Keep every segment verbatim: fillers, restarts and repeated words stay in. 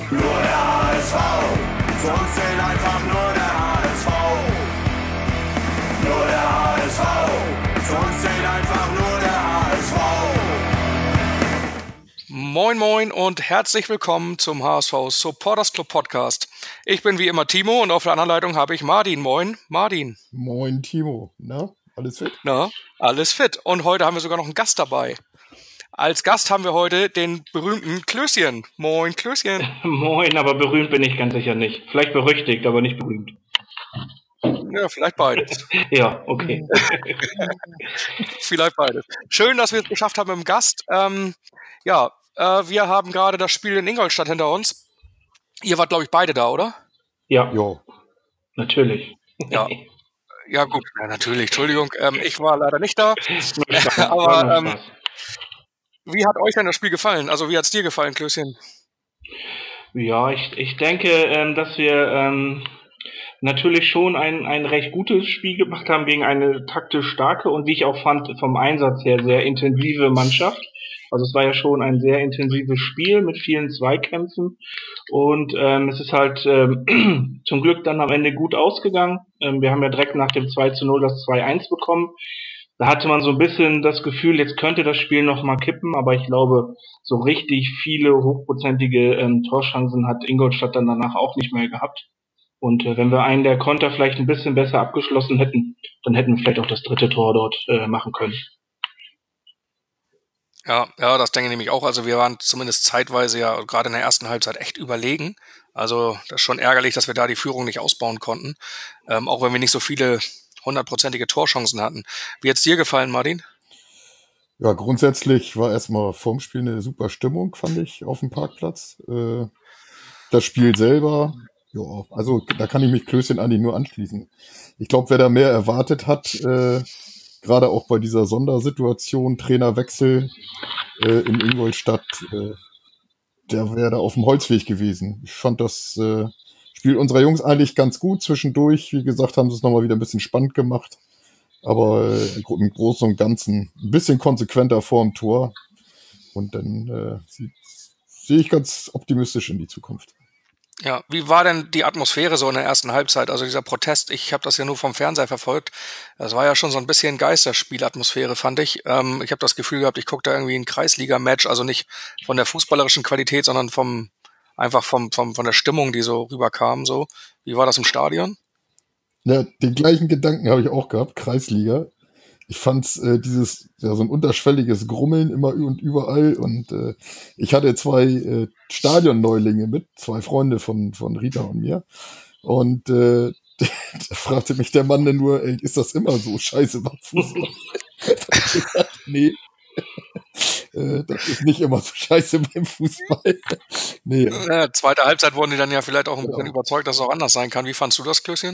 Nur der H S V, für uns zählt einfach nur der H S V. Nur der H S V, für uns zählt einfach nur der H S V. Moin moin und herzlich willkommen zum H S V Supporters Club Podcast. Ich bin wie immer Timo und auf der anderen Leitung habe ich Martin. Moin, Martin. Moin, Timo. Na, alles fit? Na, alles fit. Und heute haben wir sogar noch einen Gast dabei. Als Gast haben wir heute den berühmten Klößchen. Moin, Klößchen. Moin, aber berühmt bin ich ganz sicher nicht. Vielleicht berüchtigt, aber nicht berühmt. Ja, vielleicht beides. Ja, okay. Vielleicht beides. Schön, dass wir es geschafft haben mit dem Gast. Ähm, ja, äh, wir haben gerade das Spiel in Ingolstadt hinter uns. Ihr wart, glaube ich, beide da, oder? Ja, Jo. natürlich. Ja. Ja, gut, ja, natürlich. Entschuldigung, ähm, ich war leider nicht da. Aber ähm, wie hat euch denn das Spiel gefallen? Also, wie hat es dir gefallen, Klößchen? Ja, ich, ich denke, ähm, dass wir ähm, natürlich schon ein, ein recht gutes Spiel gemacht haben gegen eine taktisch starke und wie ich auch fand, vom Einsatz her sehr intensive Mannschaft. Also es war ja schon ein sehr intensives Spiel mit vielen Zweikämpfen und ähm, es ist halt ähm, zum Glück dann am Ende gut ausgegangen. Ähm, wir haben ja direkt nach dem zwei zu null das zwei eins bekommen. Da hatte man so ein bisschen das Gefühl, jetzt könnte das Spiel noch mal kippen, aber ich glaube, so richtig viele hochprozentige ähm, Torchancen hat Ingolstadt dann danach auch nicht mehr gehabt. Und äh, wenn wir einen der Konter vielleicht ein bisschen besser abgeschlossen hätten, dann hätten wir vielleicht auch das dritte Tor dort äh, machen können. Ja, ja, das denke ich nämlich auch. Also wir waren zumindest zeitweise ja gerade in der ersten Halbzeit echt überlegen. Also das ist schon ärgerlich, dass wir da die Führung nicht ausbauen konnten. Ähm, auch wenn wir nicht so viele hundertprozentige Torchancen hatten. Wie hat's dir gefallen, Martin? Ja, grundsätzlich war erstmal vorm Spiel eine super Stimmung, fand ich, auf dem Parkplatz. Äh, das Spiel selber, ja, also da kann ich mich Klößchen eigentlich nur anschließen. Ich glaube, wer da mehr erwartet hat, äh, gerade auch bei dieser Sondersituation, Trainerwechsel äh, in Ingolstadt, äh, der wäre da auf dem Holzweg gewesen. Ich fand das äh, Spiel unserer Jungs eigentlich ganz gut zwischendurch. Wie gesagt, haben sie es nochmal wieder ein bisschen spannend gemacht. Aber äh, im Großen und Ganzen ein bisschen konsequenter vor dem Tor. Und dann äh, sehe ich ganz optimistisch in die Zukunft. Ja, wie war denn die Atmosphäre so in der ersten Halbzeit? Also dieser Protest, ich habe das ja nur vom Fernseher verfolgt. Das war ja schon so ein bisschen Geisterspielatmosphäre, fand ich. Ähm, ich habe das Gefühl gehabt, ich gucke da irgendwie ein Kreisliga-Match, also nicht von der fußballerischen Qualität, sondern vom einfach vom, vom von der Stimmung, die so rüberkam. So, wie war das im Stadion? Ja, den gleichen Gedanken habe ich auch gehabt, Kreisliga. Ich fand äh, dieses, ja, so ein unterschwelliges Grummeln immer und überall. Und äh, ich hatte zwei äh, Stadionneulinge mit, zwei Freunde von, von Rita und mir. Und äh, da fragte mich der Mann dann nur, ey, ist das immer so scheiße beim Fußball? Nee, äh, das ist nicht immer so scheiße beim Fußball. Nee. Ja, zweite Halbzeit wurden die dann ja vielleicht auch ein Ja. bisschen überzeugt, dass es auch anders sein kann. Wie fandst du das, Klößchen?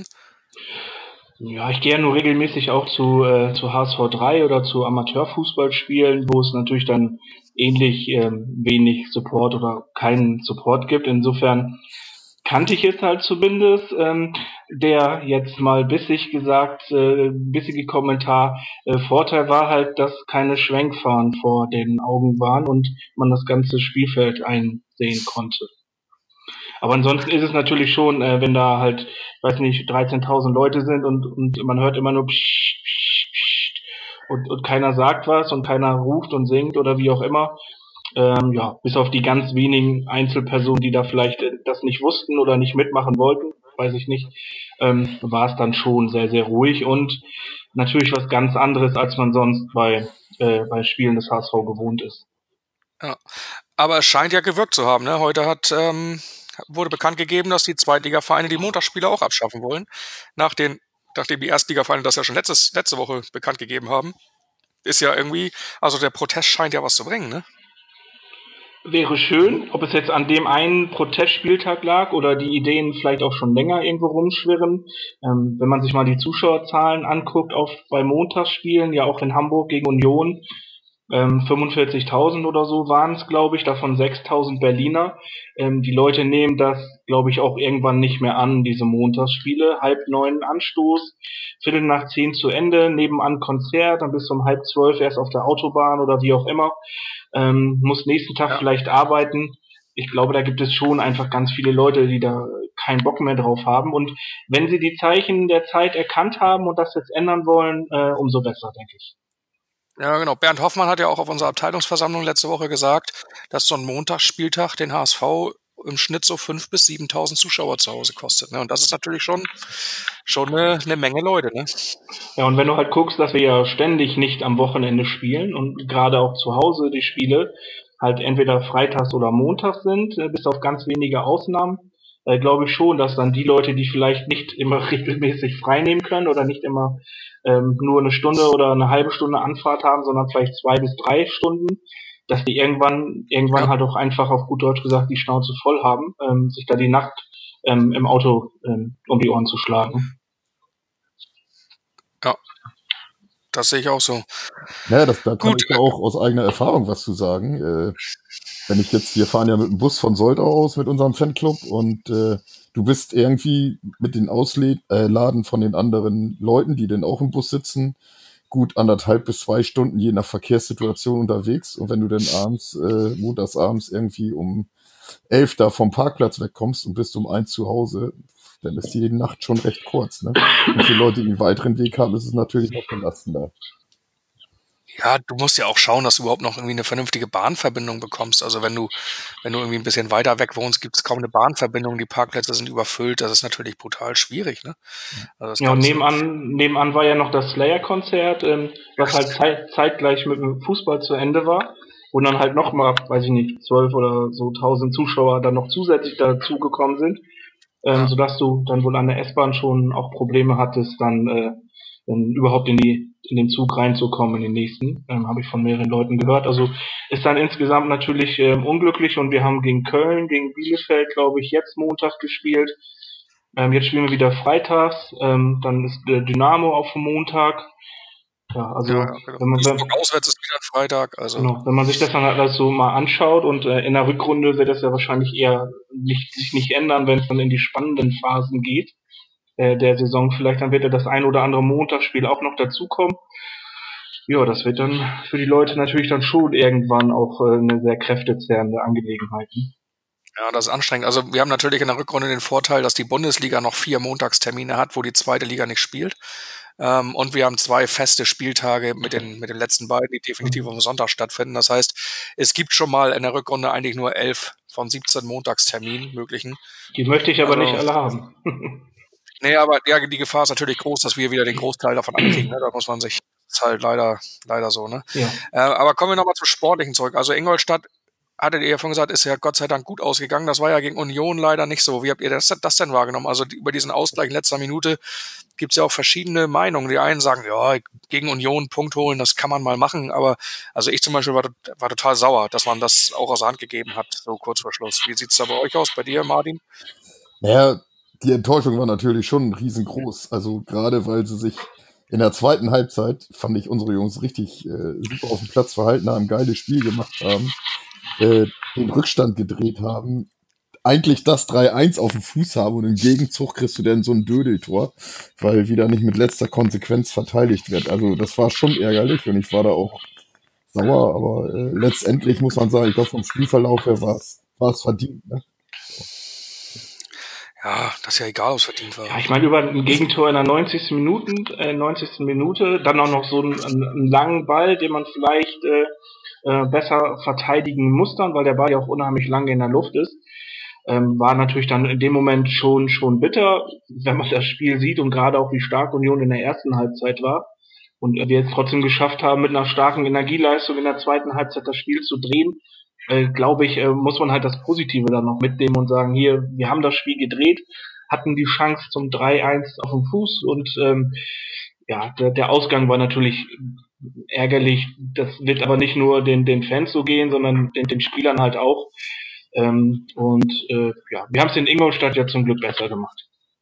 Ja, ich gehe ja nur regelmäßig auch zu, äh, zu H S V drei oder zu Amateurfußballspielen, wo es natürlich dann ähnlich ähm, wenig Support oder keinen Support gibt. Insofern kannte ich es halt zumindest. Ähm, der jetzt mal bissig gesagt, äh, bissige Kommentar, äh, Vorteil war halt, dass keine Schwenkfahnen vor den Augen waren und man das ganze Spielfeld einsehen konnte. Aber ansonsten ist es natürlich schon, äh, wenn da halt, weiß nicht, dreizehntausend Leute sind und, und man hört immer nur psch, psch, psch, und, und keiner sagt was und keiner ruft und singt oder wie auch immer. Ähm, ja, bis auf die ganz wenigen Einzelpersonen, die da vielleicht das nicht wussten oder nicht mitmachen wollten, weiß ich nicht, ähm, war es dann schon sehr, sehr ruhig und natürlich was ganz anderes, als man sonst bei, äh, bei Spielen des H S V gewohnt ist. Ja, aber es scheint ja gewirkt zu haben. Ne? Heute hat ähm, wurde bekannt gegeben, dass die Zweitligavereine die Montagsspiele auch abschaffen wollen, nach den, nachdem die Erstligavereine das ja schon letztes, letzte Woche bekannt gegeben haben. Ist ja irgendwie, also der Protest scheint ja was zu bringen, ne? Wäre schön, ob es jetzt an dem einen Protestspieltag lag oder die Ideen vielleicht auch schon länger irgendwo rumschwirren. Ähm, wenn man sich mal die Zuschauerzahlen anguckt, auf bei Montagsspielen, ja auch in Hamburg gegen Union, ähm, fünfundvierzigtausend oder so waren es, glaube ich, davon sechstausend Berliner. Ähm, die Leute nehmen das, glaube ich, auch irgendwann nicht mehr an, diese Montagsspiele. Halb neun Anstoß, Viertel nach zehn zu Ende, nebenan Konzert, dann bis um halb zwölf erst auf der Autobahn oder wie auch immer. Ähm, muss nächsten Tag Ja. vielleicht arbeiten. ich glaube, da gibt es schon einfach ganz viele Leute, die da keinen Bock mehr drauf haben. Und wenn sie die Zeichen der Zeit erkannt haben und das jetzt ändern wollen, äh, umso besser, denke ich. Ja, genau. Bernd Hoffmann hat ja auch auf unserer Abteilungsversammlung letzte Woche gesagt, dass so ein Montagsspieltag den H S V im Schnitt so fünf bis siebentausend Zuschauer zu Hause kostet. Ne? Und das ist natürlich schon, schon eine, eine Menge Leute. Ne? Ja, und wenn du halt guckst, dass wir ja ständig nicht am Wochenende spielen und gerade auch zu Hause die Spiele halt entweder freitags oder montags sind, äh, bis auf ganz wenige Ausnahmen, äh, glaube ich schon, dass dann die Leute, die vielleicht nicht immer regelmäßig frei nehmen können oder nicht immer ähm, nur eine Stunde oder eine halbe Stunde Anfahrt haben, sondern vielleicht zwei bis drei Stunden, dass die irgendwann irgendwann Ja. halt auch einfach auf gut Deutsch gesagt die Schnauze voll haben, ähm, sich da die Nacht ähm, im Auto ähm, um die Ohren zu schlagen. Ja, das sehe ich auch so. Naja, das, da kann Gut. ich ja auch aus eigener Erfahrung was zu sagen. Äh, wenn ich jetzt, wir fahren ja mit dem Bus von Soldau aus mit unserem Fanclub und äh, du bist irgendwie mit den Ausladen von den anderen Leuten, die dann auch im Bus sitzen, gut anderthalb bis zwei Stunden je nach Verkehrssituation unterwegs. Und wenn du dann abends, äh, montags abends irgendwie um elf da vom Parkplatz wegkommst und bist um eins zu Hause, dann ist die Nacht schon recht kurz. Ne? Und für Leute, die einen weiteren Weg haben, ist es natürlich noch belastender. Ja, du musst ja auch schauen, dass du überhaupt noch irgendwie eine vernünftige Bahnverbindung bekommst. Also wenn du, wenn du irgendwie ein bisschen weiter weg wohnst, gibt es kaum eine Bahnverbindung, die Parkplätze sind überfüllt. Das ist natürlich brutal schwierig, ne? Also das Ja, und Ganze. nebenan, nebenan war ja noch das Slayer-Konzert, ähm, was halt zeit, zeitgleich mit dem Fußball zu Ende war. Und dann halt nochmal, weiß ich nicht, zwölf oder so tausend Zuschauer dann noch zusätzlich dazugekommen sind. Ähm, Ja. sodass du dann wohl an der S-Bahn schon auch Probleme hattest, dann, äh, dann überhaupt in die in den Zug reinzukommen, in den nächsten. Ähm, habe ich von mehreren Leuten gehört. Also ist dann insgesamt natürlich ähm, unglücklich und wir haben gegen Köln, gegen Bielefeld, glaube ich, jetzt Montag gespielt. Ähm, jetzt spielen wir wieder freitags, ähm, dann ist äh, Dynamo auf dem Montag. Ja, also Ja, genau. wenn man wenn, Duisburg auswärts ist wieder ein Freitag. Also genau, wenn man sich das dann halt alles so mal anschaut und äh, in der Rückrunde wird das ja wahrscheinlich eher nicht, sich nicht ändern, wenn es dann in die spannenden Phasen geht äh, der Saison. Vielleicht dann wird ja das ein oder andere Montagsspiel auch noch dazukommen. Ja, das wird dann für die Leute natürlich dann schon irgendwann auch äh, eine sehr kräftezehrende Angelegenheit. Ne? ja, das ist anstrengend. Also wir haben natürlich in der Rückrunde den Vorteil, dass die Bundesliga noch vier Montagstermine hat, wo die zweite Liga nicht spielt. Ähm, und wir haben zwei feste Spieltage mit den, mit den letzten beiden, die definitiv am Sonntag stattfinden. Das heißt, es gibt schon mal in der Rückrunde eigentlich nur elf von siebzehn Montagsterminen möglichen. Die möchte ich aber Also, nicht alle haben. Nee, aber ja, die Gefahr ist natürlich groß, dass wir wieder den Großteil davon abkriegen. Ne? Da muss man sich, ist halt leider, leider so. Ne? Ja. Äh, aber kommen wir nochmal zum Sportlichen zurück. Also Ingolstadt, hattet ihr ja vorhin gesagt, ist ja Gott sei Dank gut ausgegangen. Das war ja gegen Union leider nicht so. Wie habt ihr das, das denn wahrgenommen? Also die, über diesen Ausgleich in letzter Minute gibt es ja auch verschiedene Meinungen. Die einen sagen, ja, gegen Union Punkt holen, das kann man mal machen. Aber also ich zum Beispiel war, war total sauer, dass man das auch aus der Hand gegeben hat, so kurz vor Schluss. Wie sieht's da bei euch aus, bei dir, Martin? Naja, die Enttäuschung war natürlich schon riesengroß. Also gerade weil sie sich in der zweiten Halbzeit, fand ich, unsere Jungs richtig äh, super auf dem Platz verhalten haben, geiles Spiel gemacht haben, äh, den Rückstand gedreht haben, eigentlich das drei eins auf dem Fuß haben und im Gegenzug kriegst du dann so ein Dödeltor, weil wieder nicht mit letzter Konsequenz verteidigt wird. Also das war schon ärgerlich und ich war da auch sauer, aber äh, letztendlich muss man sagen, ich glaube vom Spielverlauf her war es war es verdient. Ne? Ja, das ist ja egal, ob es verdient war. Ja, ich meine, über ein Gegentor in der neunzigsten Minute, äh, neunzigsten Minute, dann auch noch so einen, einen langen Ball, den man vielleicht äh, äh, besser verteidigen muss dann, weil der Ball ja auch unheimlich lange in der Luft ist. Ähm, war natürlich dann in dem Moment schon schon bitter, wenn man das Spiel sieht und gerade auch wie stark Union in der ersten Halbzeit war und wir jetzt trotzdem geschafft haben, mit einer starken Energieleistung in der zweiten Halbzeit das Spiel zu drehen, äh, glaube ich, äh, muss man halt das Positive dann noch mitnehmen und sagen, hier, wir haben das Spiel gedreht, hatten die Chance zum drei eins auf dem Fuß und ähm, ja, der, der Ausgang war natürlich ärgerlich. Das wird aber nicht nur den, den Fans so gehen, sondern den, den Spielern halt auch. Ähm, und äh, ja, wir haben es in Ingolstadt ja zum Glück besser gemacht.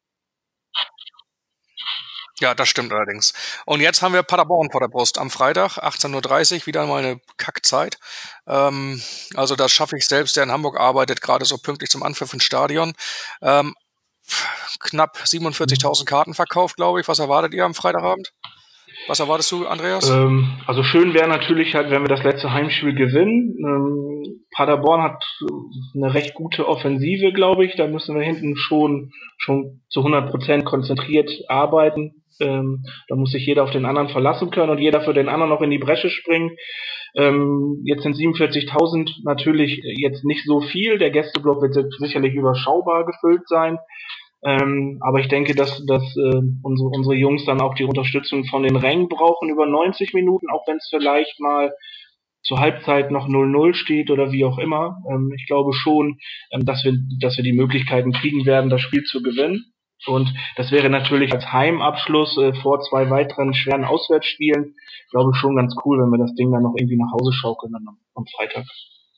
Ja, das stimmt allerdings. Und jetzt haben wir Paderborn vor der Brust am Freitag, achtzehn Uhr dreißig, wieder mal eine Kackzeit. Ähm, also das schaffe ich selbst, der in Hamburg arbeitet, gerade so pünktlich zum Anpfiff ins Stadion. Ähm, knapp siebenundvierzigtausend Karten verkauft, glaube ich. Was erwartet ihr am Freitagabend? Was erwartest du, Andreas? Ähm, also schön wäre natürlich halt, wenn wir das letzte Heimspiel gewinnen. Ähm, Paderborn hat eine recht gute Offensive, glaube ich. Da müssen wir hinten schon schon zu hundert Prozent konzentriert arbeiten. Ähm, da muss sich jeder auf den anderen verlassen können und jeder für den anderen noch in die Bresche springen. Ähm, jetzt sind siebenundvierzigtausend natürlich jetzt nicht so viel. Der Gästeblock wird sicherlich überschaubar gefüllt sein. Ähm, aber ich denke, dass, dass äh, unsere, unsere Jungs dann auch die Unterstützung von den Rängen brauchen über neunzig Minuten, auch wenn es vielleicht mal zur Halbzeit noch null null steht oder wie auch immer. Ähm, ich glaube schon, ähm, dass wir, dass wir die Möglichkeiten kriegen werden, das Spiel zu gewinnen. Und das wäre natürlich als Heimabschluss äh, vor zwei weiteren schweren Auswärtsspielen, glaube ich, schon ganz cool, wenn wir das Ding dann noch irgendwie nach Hause schaukeln dann am, am Freitag.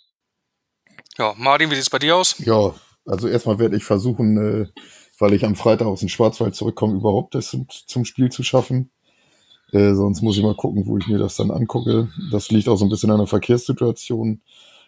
Ja, Martin, wie sieht's bei dir aus? Ja, also erstmal werde ich versuchen, äh, weil ich am Freitag aus dem Schwarzwald zurückkomme, überhaupt das zum, zum Spiel zu schaffen. Äh, sonst muss ich mal gucken, wo ich mir das dann angucke. Das liegt auch so ein bisschen an der Verkehrssituation.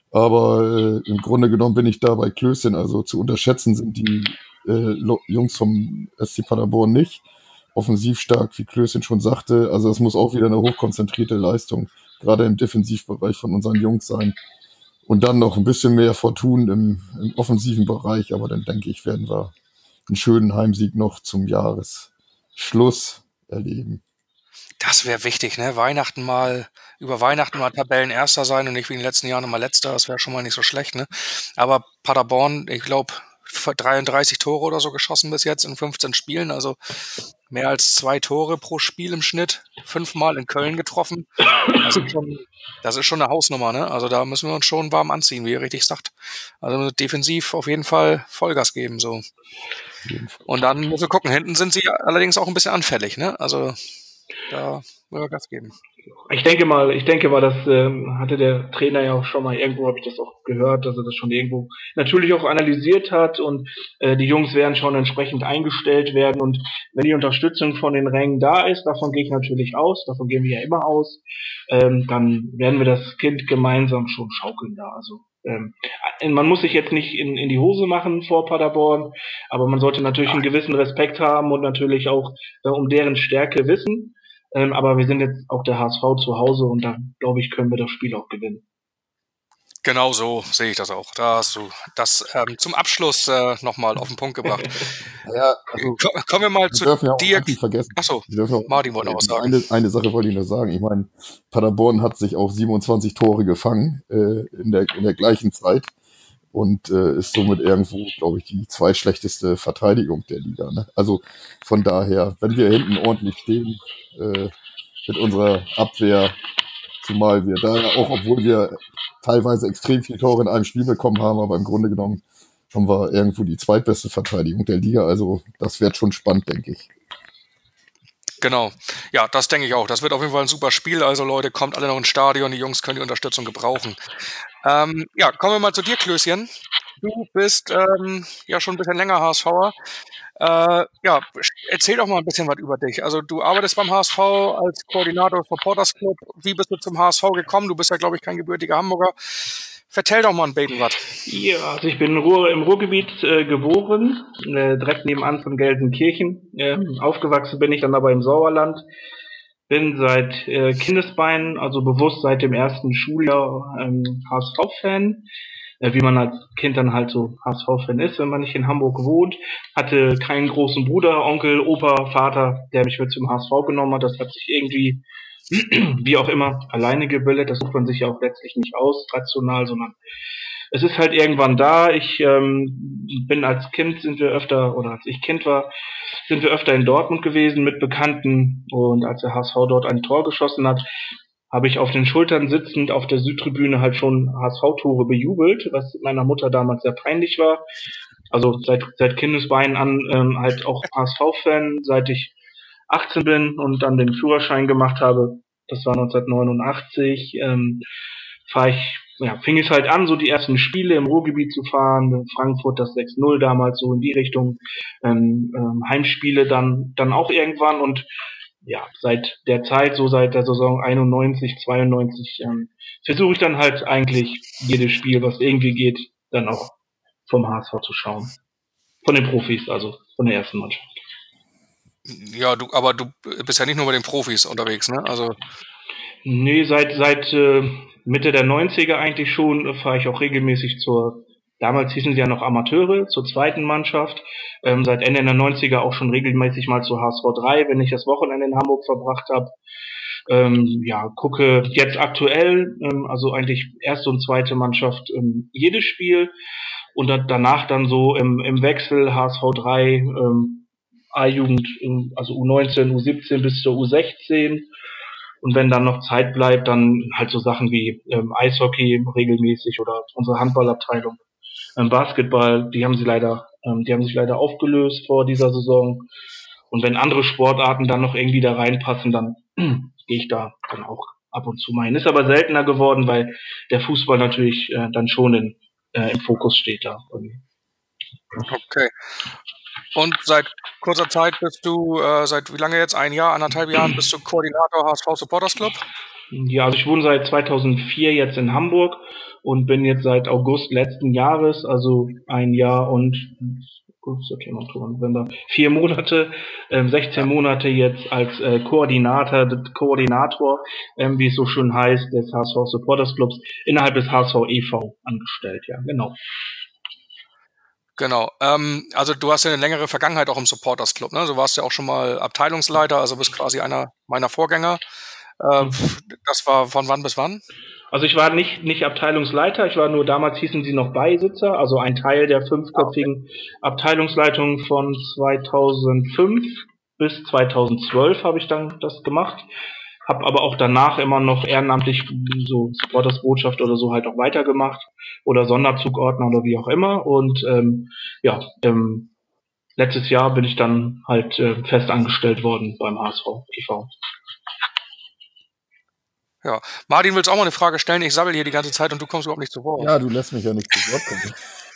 Aber äh, im Grunde genommen bin ich da bei Klößchen. Also zu unterschätzen sind die äh, Lo- Jungs vom S C Paderborn nicht. Offensiv stark, wie Klößchen schon sagte. Also es muss auch wieder eine hochkonzentrierte Leistung, gerade im Defensivbereich von unseren Jungs sein. Und dann noch ein bisschen mehr Fortun im, im offensiven Bereich. Aber dann denke ich, werden wir einen schönen Heimsieg noch zum Jahresschluss erleben. Das wäre wichtig, ne? Weihnachten mal, über Weihnachten mal Tabellenerster sein und nicht wie in den letzten Jahren immer Letzter. Das wäre schon mal nicht so schlecht, ne? Aber Paderborn, ich glaube, dreiunddreißig Tore oder so geschossen bis jetzt in fünfzehn Spielen. Also mehr als zwei Tore pro Spiel im Schnitt. Fünfmal in Köln getroffen. Das ist schon, das ist schon eine Hausnummer, ne? Also da müssen wir uns schon warm anziehen, wie ihr richtig sagt. Also defensiv auf jeden Fall Vollgas geben, so. Und dann müssen wir gucken. Hinten sind sie allerdings auch ein bisschen anfällig, ne? Also da wollen wir Gas geben. Ich denke mal, ich denke mal, das ähm, hatte der Trainer ja auch schon mal irgendwo, habe ich das auch gehört, dass er das schon irgendwo natürlich auch analysiert hat und äh, die Jungs werden schon entsprechend eingestellt werden und wenn die Unterstützung von den Rängen da ist, davon gehe ich natürlich aus, davon gehen wir ja immer aus, ähm, dann werden wir das Kind gemeinsam schon schaukeln da. Also ähm, man muss sich jetzt nicht in, in die Hose machen vor Paderborn, aber man sollte natürlich einen gewissen Respekt haben und natürlich auch äh, um deren Stärke wissen. Ähm, aber wir sind jetzt auch der H S V zu Hause und da, glaube ich, können wir das Spiel auch gewinnen. Genau so sehe ich das auch. Da hast du das ähm, zum Abschluss äh, nochmal auf den Punkt gebracht. Ja, also Ko- Kommen wir mal wir zu dürfen ja auch dir. nicht vergessen. Achso, Wir dürfen auch Martin wollte noch was sagen. eine, eine Sache wollte ich nur sagen. Ich meine, Paderborn hat sich auf siebenundzwanzig Tore gefangen äh, in, der, in der gleichen Zeit und äh, ist somit irgendwo, glaube ich, die zweitschlechteste Verteidigung der Liga. Ne? Also von daher, wenn wir hinten ordentlich stehen äh, mit unserer Abwehr, zumal wir da ja auch, obwohl wir teilweise extrem viele Tore in einem Spiel bekommen haben, aber im Grunde genommen haben wir irgendwo die zweitbeste Verteidigung der Liga. Also das wird schon spannend, denke ich. Genau. Ja, das denke ich auch. Das wird auf jeden Fall ein super Spiel. Also Leute, kommt alle noch ins Stadion. Die Jungs können die Unterstützung gebrauchen. Ähm, ja, kommen wir mal zu dir, Klößchen. Du bist ähm, ja schon ein bisschen länger HSVer. Äh, ja, erzähl doch mal ein bisschen was über dich. Also du arbeitest beim H S V als Koordinator des Supporters Club. Wie bist du zum H S V gekommen? Du bist ja, glaube ich, kein gebürtiger Hamburger. Vertell doch mal ein bisschen was. Ja, also ich bin im, Ruhr, im Ruhrgebiet äh, geboren, äh, direkt nebenan von Gelsenkirchen. Ähm, aufgewachsen bin ich dann aber im Sauerland. Bin seit äh, Kindesbeinen, also bewusst seit dem ersten Schuljahr ähm, H S V-Fan. Äh, wie man als Kind dann halt so H S V-Fan ist, wenn man nicht in Hamburg wohnt. Hatte keinen großen Bruder, Onkel, Opa, Vater, der mich mit zum H S V genommen hat. Das hat sich irgendwie, wie auch immer, alleine gebildet. Das sucht man sich ja auch letztlich nicht aus, rational, sondern es ist halt irgendwann da. Ich ähm, bin als Kind, sind wir öfter, oder als ich Kind war, sind wir öfter in Dortmund gewesen mit Bekannten. Und als der H S V dort ein Tor geschossen hat, habe ich auf den Schultern sitzend auf der Südtribüne halt schon H S V-Tore bejubelt, was meiner Mutter damals sehr peinlich war. Also seit, seit Kindesbeinen an ähm, halt auch H S V-Fan, seit ich achtzehn bin und dann den Führerschein gemacht habe. Das war neunzehnhundertneunundachtzig. Ähm, fahr ich, ja, fing es halt an, so die ersten Spiele im Ruhrgebiet zu fahren. Frankfurt das sechs null damals, so in die Richtung. Ähm, ähm, Heimspiele dann, dann auch irgendwann und ja, seit der Zeit, so seit der Saison einundneunzig, zweiundneunzig, ähm, versuche ich dann halt eigentlich jedes Spiel, was irgendwie geht, dann auch vom H S V zu schauen. Von den Profis, also von der ersten Mannschaft. Ja, du, aber du bist ja nicht nur mit den Profis unterwegs, ne? Also Nee, seit seit äh, Mitte der neunziger eigentlich schon äh, fahre ich auch regelmäßig zur, damals hießen sie ja noch Amateure, zur zweiten Mannschaft. Ähm, seit Ende der neunziger auch schon regelmäßig mal zur H S V drei, wenn ich das Wochenende in Hamburg verbracht habe. Ähm, ja, gucke jetzt aktuell, ähm, also eigentlich erste und zweite Mannschaft, ähm, jedes Spiel und da, danach dann so im, im Wechsel H S V drei, ähm, A-Jugend, ähm, also U neunzehn, U siebzehn bis zur U sechzehn. Und wenn dann noch Zeit bleibt, dann halt so Sachen wie ähm, Eishockey regelmäßig oder unsere Handballabteilung, ähm, Basketball, die haben sie leider, ähm, die haben sich leider aufgelöst vor dieser Saison. Und wenn andere Sportarten dann noch irgendwie da reinpassen, dann gehe ich da dann auch ab und zu mal hin. Ist aber seltener geworden, weil der Fußball natürlich äh, dann schon in, äh, im Fokus steht da. okay. Und seit kurzer Zeit bist du, äh, seit wie lange jetzt? Ein Jahr, anderthalb Jahren bist du Koordinator H S V Supporters Club? Ja, also ich wohne seit zweitausendvier jetzt in Hamburg und bin jetzt seit August letzten Jahres, also ein Jahr und September, Oktober, November, vier Monate, ähm, sechzehn Ja. Monate jetzt als äh, Koordinator, Koordinator, ähm, wie es so schön heißt, des H S V Supporters Clubs innerhalb des H S V e V angestellt, ja, genau. Genau. Ähm, also du hast ja eine längere Vergangenheit auch im Supporters Club, ne? Du warst ja auch schon mal Abteilungsleiter, also bist quasi einer meiner Vorgänger. Äh, das war von wann bis wann? Also ich war nicht, nicht Abteilungsleiter, ich war nur, damals hießen sie noch Beisitzer, also ein Teil der fünfköpfigen Abteilungsleitung von zweitausendfünf bis zweitausendzwölf habe ich dann das gemacht. Habe aber auch danach immer noch ehrenamtlich so Supporters-Botschaft oder so halt auch weitergemacht oder Sonderzugordner oder wie auch immer. Und ähm, ja, ähm, letztes Jahr bin ich dann halt äh, fest angestellt worden beim H S V e V. Ja. Martin, willst du auch mal eine Frage stellen? Ich sabbel hier die ganze Zeit und du kommst überhaupt nicht zu Wort. Ja, du lässt mich ja nicht zu Wort kommen.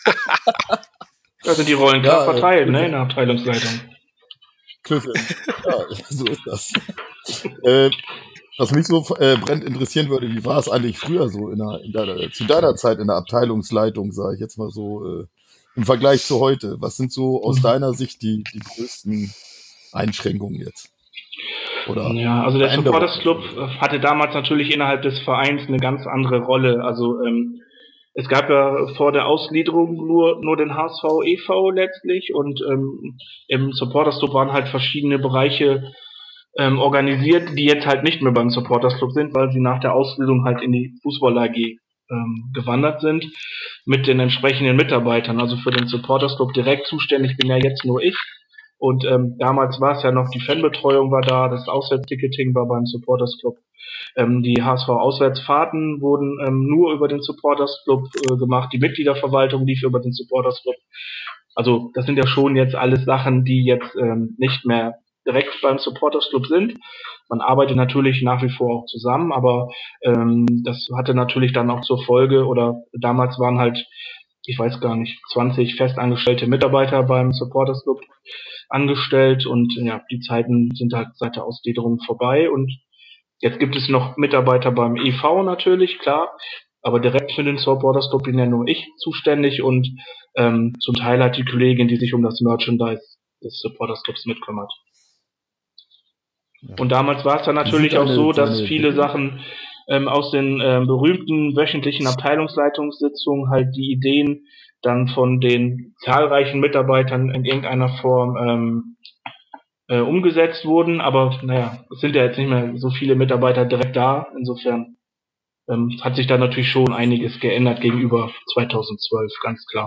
Da sind die Rollen klar ja, verteilt, äh, ne, in der Abteilungsleitung. Klößchen. Ja, so ist das. äh, was mich so äh, brennend interessieren würde, wie war es eigentlich früher so in der, in der, zu deiner Zeit in der Abteilungsleitung, sage ich jetzt mal so, äh, im Vergleich zu heute? Was sind so aus mhm. deiner Sicht die, die größten Einschränkungen jetzt? Oder ja, also der Supporters Club hatte damals natürlich innerhalb des Vereins eine ganz andere Rolle. Also ähm, es gab ja vor der Ausgliederung nur nur den H S V e V letztlich und ähm, im Supporters Club waren halt verschiedene Bereiche ähm, organisiert, die jetzt halt nicht mehr beim Supporters Club sind, weil sie nach der Ausbildung halt in die Fußball-A G ähm, gewandert sind mit den entsprechenden Mitarbeitern. Also für den Supporters Club direkt zuständig bin ja jetzt nur ich. Und ähm, damals war es ja noch, die Fanbetreuung war da, das Auswärtsticketing war beim Supporters Club. Ähm, die H S V-Auswärtsfahrten wurden ähm, nur über den Supporters Club äh, gemacht, die Mitgliederverwaltung lief über den Supporters Club. Also das sind ja schon jetzt alles Sachen, die jetzt ähm, nicht mehr direkt beim Supporters Club sind. Man arbeitet natürlich nach wie vor auch zusammen, aber ähm, das hatte natürlich dann auch zur Folge, oder damals waren halt, ich weiß gar nicht, zwanzig festangestellte Mitarbeiter beim Supporters Club angestellt und ja, die Zeiten sind halt seit der Ausgliederung vorbei und jetzt gibt es noch Mitarbeiter beim e V natürlich, klar, aber direkt für den Supporters Club bin ja nur ich zuständig und ähm, zum Teil hat die Kollegin, die sich um das Merchandise des Supporters Clubs mitkümmert. Ja. Und damals war es dann natürlich auch so, dass viele Sachen ähm, aus den ähm, berühmten wöchentlichen Abteilungsleitungssitzungen halt die Ideen dann von den zahlreichen Mitarbeitern in irgendeiner Form ähm, äh, umgesetzt wurden, aber naja, es sind ja jetzt nicht mehr so viele Mitarbeiter direkt da, insofern ähm, hat sich da natürlich schon einiges geändert gegenüber zweitausendzwölf, ganz klar.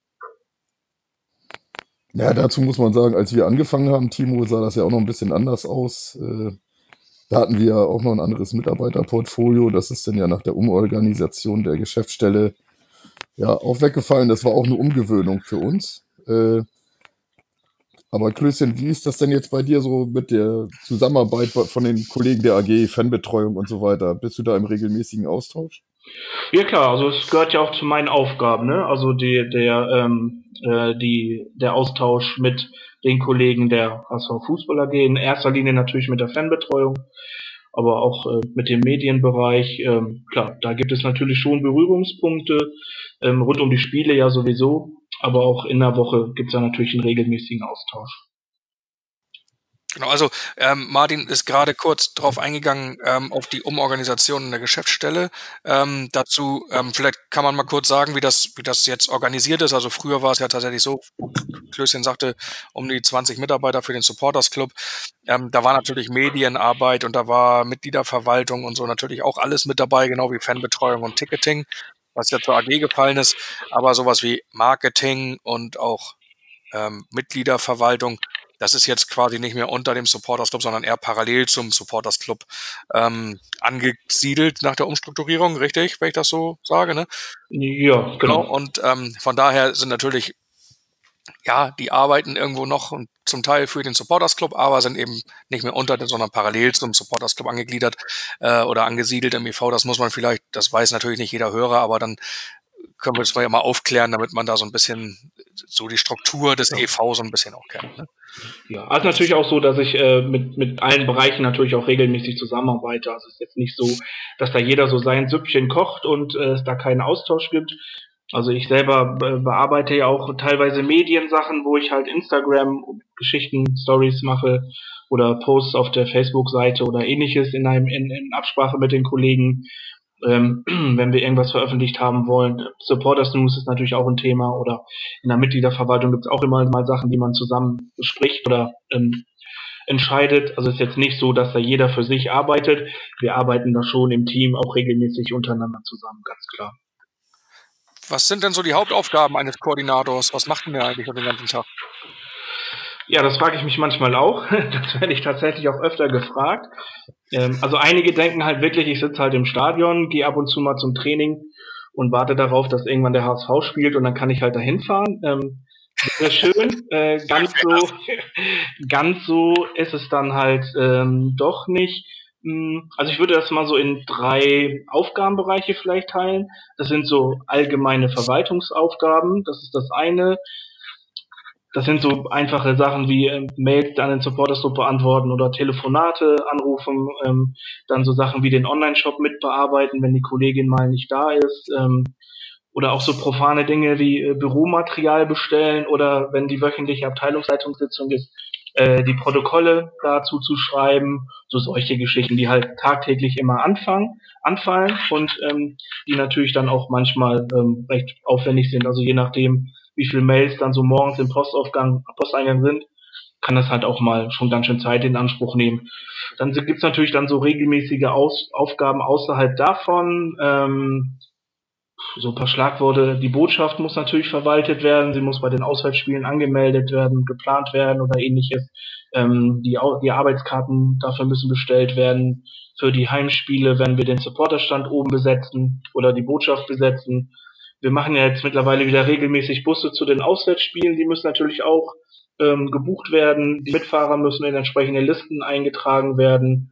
Ja, dazu muss man sagen, als wir angefangen haben, Timo, sah das ja auch noch ein bisschen anders aus. Äh, da hatten wir ja auch noch ein anderes Mitarbeiterportfolio. Das ist dann ja nach der Umorganisation der Geschäftsstelle ja auch weggefallen. Das war auch eine Umgewöhnung für uns. Äh, aber Klößchen, wie ist das denn jetzt bei dir so mit der Zusammenarbeit von den Kollegen der A G, Fanbetreuung und so weiter? Bist du da im regelmäßigen Austausch? Ja klar, also es gehört ja auch zu meinen Aufgaben, ne? Also die, der, ähm, äh, die, der Austausch mit den Kollegen der H S V Fußball A G, in erster Linie natürlich mit der Fanbetreuung, aber auch äh, mit dem Medienbereich. Ähm, klar, da gibt es natürlich schon Berührungspunkte, ähm, rund um die Spiele ja sowieso, aber auch in der Woche gibt es da natürlich einen regelmäßigen Austausch. Genau, also ähm, Martin ist gerade kurz drauf eingegangen, ähm, auf die Umorganisation in der Geschäftsstelle. Ähm, dazu ähm, vielleicht kann man mal kurz sagen, wie das, wie das jetzt organisiert ist. Also früher war es ja tatsächlich so, wo Klößchen sagte, um die zwanzig Mitarbeiter für den Supporters Club. Ähm, da war natürlich Medienarbeit und da war Mitgliederverwaltung und so natürlich auch alles mit dabei, genau wie Fanbetreuung und Ticketing, was ja zur A G gefallen ist. Aber sowas wie Marketing und auch ähm, Mitgliederverwaltung, das ist jetzt quasi nicht mehr unter dem Supporters Club, sondern eher parallel zum Supporters Club ähm, angesiedelt nach der Umstrukturierung, richtig, wenn ich das so sage, ne? Ja, Genau. genau. Und ähm, von daher sind natürlich, ja, die arbeiten irgendwo noch und zum Teil für den Supporters Club, aber sind eben nicht mehr unter, sondern parallel zum Supporters Club angegliedert äh, oder angesiedelt im E V. Das muss man vielleicht, das weiß natürlich nicht jeder Hörer, aber dann können wir das mal ja mal aufklären, damit man da so ein bisschen so die Struktur des E V so ein bisschen auch kennt. Ne? Ja, also natürlich auch so, dass ich äh, mit, mit allen Bereichen natürlich auch regelmäßig zusammenarbeite. Also es ist jetzt nicht so, dass da jeder so sein Süppchen kocht und äh, es da keinen Austausch gibt. Also ich selber be bearbeite ja auch teilweise Mediensachen, wo ich halt Instagram-Geschichten, Stories mache oder Posts auf der Facebook-Seite oder ähnliches in, einem, in, in Absprache mit den Kollegen. Ähm, wenn wir irgendwas veröffentlicht haben wollen. Supporters News ist natürlich auch ein Thema oder in der Mitgliederverwaltung gibt es auch immer mal Sachen, die man zusammen bespricht oder ähm, entscheidet. Also es ist jetzt nicht so, dass da jeder für sich arbeitet. Wir arbeiten da schon im Team auch regelmäßig untereinander zusammen, ganz klar. Was sind denn so die Hauptaufgaben eines Koordinators? Was macht denn der eigentlich den ganzen Tag? Ja, das frage ich mich manchmal auch. Das werde ich tatsächlich auch öfter gefragt. Ähm, also einige denken halt wirklich, ich sitze halt im Stadion, gehe ab und zu mal zum Training und warte darauf, dass irgendwann der H S V spielt und dann kann ich halt dahin fahren. Ähm, sehr schön. Äh, ganz so, ganz so ist es dann halt ähm, doch nicht. Also ich würde das mal so in drei Aufgabenbereiche vielleicht teilen. Das sind so allgemeine Verwaltungsaufgaben. Das ist das eine. Das sind so einfache Sachen wie ähm, Mails an den Supporters Club beantworten oder Telefonate anrufen, ähm, dann so Sachen wie den Online-Shop mitbearbeiten, wenn die Kollegin mal nicht da ist, ähm, oder auch so profane Dinge wie äh, Büromaterial bestellen oder wenn die wöchentliche Abteilungsleitungssitzung ist, äh, die Protokolle dazu zu schreiben, so solche Geschichten, die halt tagtäglich immer anfangen, anfallen und ähm, die natürlich dann auch manchmal ähm, recht aufwendig sind, also je nachdem, wie viele Mails dann so morgens im Postaufgang, Posteingang sind, kann das halt auch mal schon ganz schön Zeit in Anspruch nehmen. Dann gibt's natürlich dann so regelmäßige Aus Aufgaben außerhalb davon, ähm, so ein paar Schlagworte. Die Botschaft muss natürlich verwaltet werden, sie muss bei den Auswärtsspielen angemeldet werden, geplant werden oder ähnliches. Ähm, die, die Arbeitskarten dafür müssen bestellt werden. Für die Heimspiele, wenn wir den Supporterstand oben besetzen oder die Botschaft besetzen. Wir machen ja jetzt mittlerweile wieder regelmäßig Busse zu den Auswärtsspielen, die müssen natürlich auch ähm, gebucht werden. Die Mitfahrer müssen in entsprechende Listen eingetragen werden.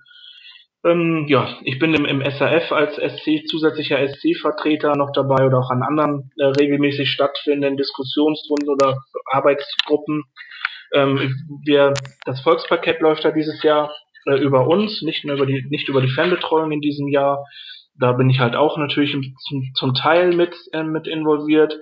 Ähm, ja, ich bin im, im S A F als S C, zusätzlicher S C-Vertreter noch dabei oder auch an anderen äh, regelmäßig stattfindenden Diskussionsrunden oder Arbeitsgruppen. Ähm, wir, das Volksparkett läuft ja dieses Jahr äh, über uns, nicht nur über die, nicht über die Fanbetreuung in diesem Jahr. Da bin ich halt auch natürlich zum, zum Teil mit, äh, mit involviert.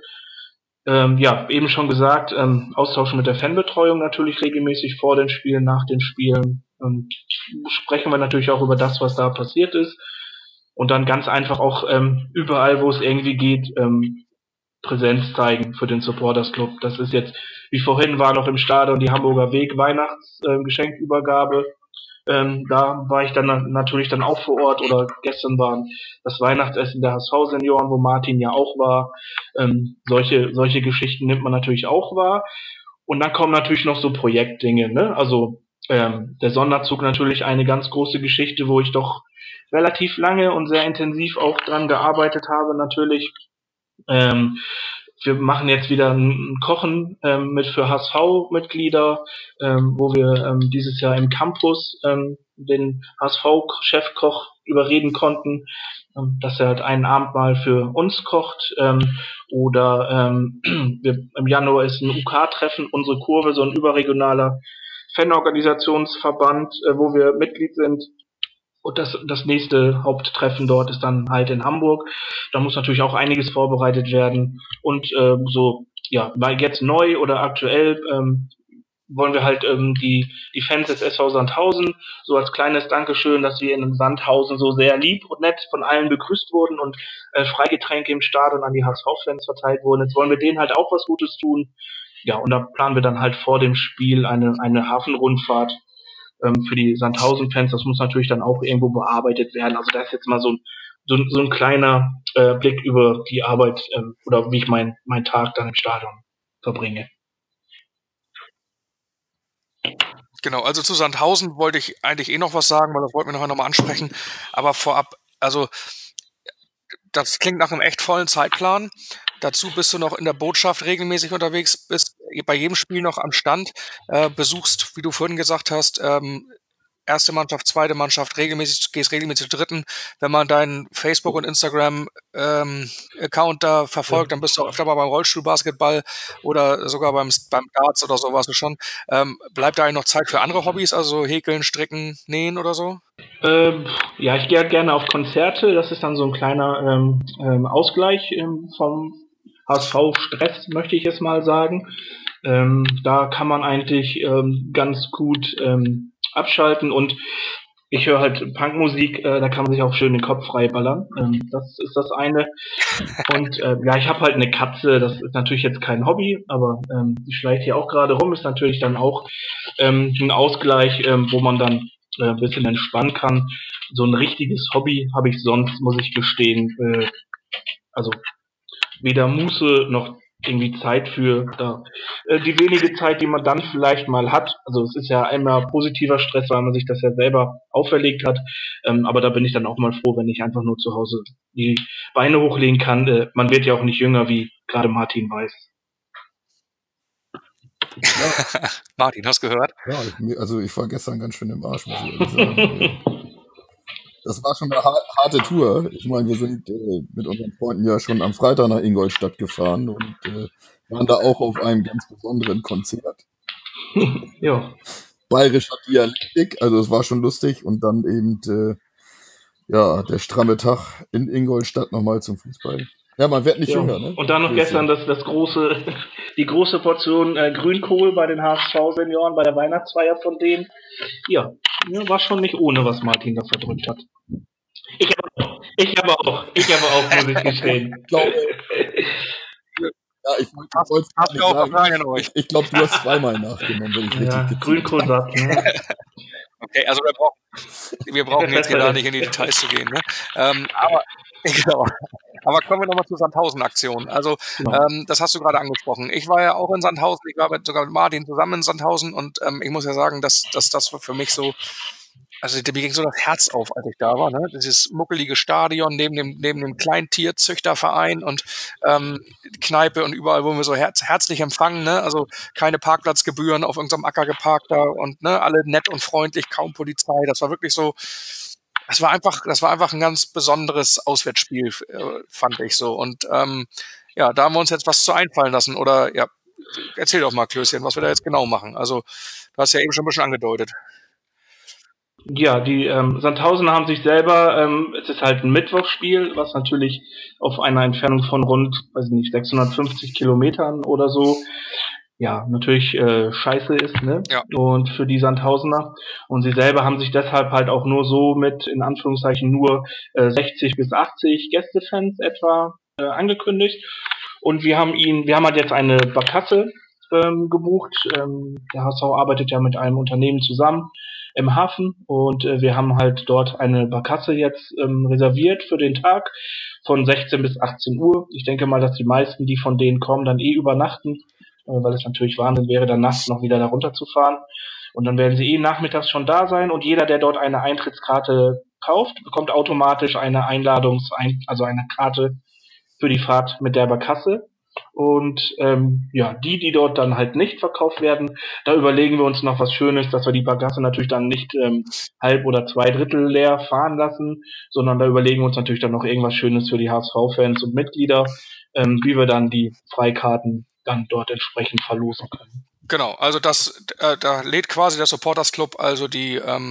Ähm, ja, eben schon gesagt, ähm, austauschen mit der Fanbetreuung natürlich regelmäßig vor den Spielen, nach den Spielen. Und sprechen wir natürlich auch über das, was da passiert ist. Und dann ganz einfach auch ähm, überall, wo es irgendwie geht, ähm, Präsenz zeigen für den Supporters Club. Das ist jetzt, wie vorhin war noch im Stadion die Hamburger Weg Weihnachtsgeschenkübergabe. Äh, ähm, da war ich dann na- natürlich dann auch vor Ort oder gestern war das Weihnachtsessen der H S V-Senioren, wo Martin ja auch war. Ähm, solche, solche Geschichten nimmt man natürlich auch wahr. Und dann kommen natürlich noch so Projektdinge, ne? Also ähm, der Sonderzug natürlich eine ganz große Geschichte, wo ich doch relativ lange und sehr intensiv auch dran gearbeitet habe, natürlich. Ähm, wir machen jetzt wieder ein Kochen ähm, mit für H S V-Mitglieder, ähm, wo wir ähm, dieses Jahr im Campus ähm, den H S V-Chefkoch überreden konnten, ähm, dass er halt einen Abend mal für uns kocht. Ähm, oder ähm, wir, im Januar ist ein U K-Treffen, unsere Kurve, so ein überregionaler Fanorganisationsverband, äh, wo wir Mitglied sind. Und das, das nächste Haupttreffen dort ist dann halt in Hamburg. Da muss natürlich auch einiges vorbereitet werden. Und ähm, so, ja, weil jetzt neu oder aktuell ähm, wollen wir halt ähm, die, die Fans des S V Sandhausen so als kleines Dankeschön, dass wir in Sandhausen so sehr lieb und nett von allen begrüßt wurden und äh, Freigetränke im Stadion an die H S V-Fans verteilt wurden. Jetzt wollen wir denen halt auch was Gutes tun. Ja, und da planen wir dann halt vor dem Spiel eine, eine Hafenrundfahrt ähm, für die Sandhausen-Fans. Das muss natürlich dann auch irgendwo bearbeitet werden. Also da ist jetzt mal so ein, so ein, so ein kleiner äh, Blick über die Arbeit ähm, oder wie ich mein, meinen Tag dann im Stadion verbringe. Genau, also zu Sandhausen wollte ich eigentlich eh noch was sagen, weil das wollten wir nachher nochmal ansprechen. Aber vorab, also das klingt nach einem echt vollen Zeitplan. Dazu bist du noch in der Botschaft regelmäßig unterwegs, bist bei jedem Spiel noch am Stand, äh, besuchst, wie du vorhin gesagt hast, ähm, erste Mannschaft, zweite Mannschaft, regelmäßig, gehst regelmäßig zur dritten. Wenn man deinen Facebook- und Instagram-Account ähm, da verfolgt, dann bist du auch öfter mal beim Rollstuhlbasketball oder sogar beim, beim Darts oder so warst du schon. Ähm, bleibt da eigentlich noch Zeit für andere Hobbys, also häkeln, stricken, nähen oder so? Ähm, ja, ich gehe halt gerne auf Konzerte. Das ist dann so ein kleiner ähm, ähm, Ausgleich ähm, vom H S V-Stress, möchte ich es mal sagen. Ähm, da kann man eigentlich ähm, ganz gut ähm, abschalten und ich höre halt Punkmusik, äh, da kann man sich auch schön den Kopf freiballern. Ähm, das ist das eine. Und äh, ja, ich habe halt eine Katze, das ist natürlich jetzt kein Hobby, aber ähm, die schleicht hier auch gerade rum, ist natürlich dann auch ähm, ein Ausgleich, ähm, wo man dann äh, ein bisschen entspannen kann. So ein richtiges Hobby habe ich sonst, muss ich gestehen, äh, also weder Muße noch irgendwie Zeit für da. Äh, die wenige Zeit, die man dann vielleicht mal hat, also es ist ja einmal positiver Stress, weil man sich das ja selber auferlegt hat, ähm, aber da bin ich dann auch mal froh, wenn ich einfach nur zu Hause die Beine hochlegen kann. Äh, man wird ja auch nicht jünger, wie gerade Martin weiß. Ja. Martin, hast du gehört? Ja, ich, also ich war gestern ganz schön im Arsch, muss ich ehrlich sagen. Das war schon eine harte Tour. Ich meine, wir sind äh, mit unseren Freunden ja schon am Freitag nach Ingolstadt gefahren und äh, waren da auch auf einem ganz besonderen Konzert. Ja. Bayerischer Dialektik, also es war schon lustig und dann eben äh, ja der stramme Tag in Ingolstadt nochmal zum Fußball. Ja, man wird nicht ja. jünger, ne? Und dann noch So gestern das, das große, die große Portion äh, Grünkohl bei den H S V-Senioren, bei der Weihnachtsfeier von denen. Ja, ja, war schon nicht ohne, was Martin da verdrückt hat. Ich aber auch, ich aber auch, ich aber auch, muss ich gestehen. Ich glaube, ja, ich wollte es nicht sagen. Ich, ich glaube, du hast zweimal nachgenommen, wenn ich ja, richtig Grünkohlsaft, ne? Okay, also wir brauchen, wir brauchen jetzt hier da nicht in die Details zu gehen. Ne? Ähm, aber, genau. aber kommen wir nochmal zur Sandhausen-Aktion. Also genau. ähm, das hast du gerade angesprochen. Ich war ja auch in Sandhausen, ich war mit, sogar mit Martin zusammen in Sandhausen und ähm, ich muss ja sagen, dass, dass das für mich so, also mir ging so das Herz auf, als ich da war. Ne? Dieses muckelige Stadion neben dem, neben dem kleinen Tierzüchterverein und ähm, Kneipe und überall wurden wir so herz, herzlich empfangen. Ne? Also keine Parkplatzgebühren auf irgendeinem Acker geparkt da und ne, alle nett und freundlich, kaum Polizei. Das war wirklich so, das war einfach, das war einfach ein ganz besonderes Auswärtsspiel, äh, fand ich so. Und ähm, ja, da haben wir uns jetzt was zu einfallen lassen. Oder ja, erzähl doch mal, Klößchen, was wir da jetzt genau machen. Also du hast ja eben schon ein bisschen angedeutet. Ja, die ähm, Sandhausen haben sich selber, ähm, es ist halt ein Mittwochsspiel, was natürlich auf einer Entfernung von rund, weiß ich nicht, sechshundertfünfzig Kilometern oder so, ja, natürlich äh, scheiße ist, ne? Ja. Und für die Sandhausener. Und sie selber haben sich deshalb halt auch nur so mit, in Anführungszeichen, nur äh, sechzig bis achtzig Gästefans etwa äh, angekündigt. Und wir haben ihn, wir haben halt jetzt eine Barkasse ähm, gebucht. Ähm, der H S V arbeitet ja mit einem Unternehmen zusammen im Hafen und äh, wir haben halt dort eine Barkasse jetzt ähm, reserviert für den Tag von sechzehn bis achtzehn Uhr. Ich denke mal, dass die meisten, die von denen kommen, dann eh übernachten, äh, weil es natürlich Wahnsinn wäre, dann nachts noch wieder da runterzufahren. Und dann werden sie eh nachmittags schon da sein und jeder, der dort eine Eintrittskarte kauft, bekommt automatisch eine Einladungs-, also eine Karte für die Fahrt mit der Barkasse. Und ähm, ja, die, die dort dann halt nicht verkauft werden, da überlegen wir uns noch was Schönes, dass wir die Barkasse natürlich dann nicht ähm, halb oder zwei Drittel leer fahren lassen, sondern da überlegen wir uns natürlich dann noch irgendwas Schönes für die H S V-Fans und Mitglieder, ähm, wie wir dann die Freikarten dann dort entsprechend verlosen können. Genau, also das, äh, da lädt quasi der Supporters Club also die ähm,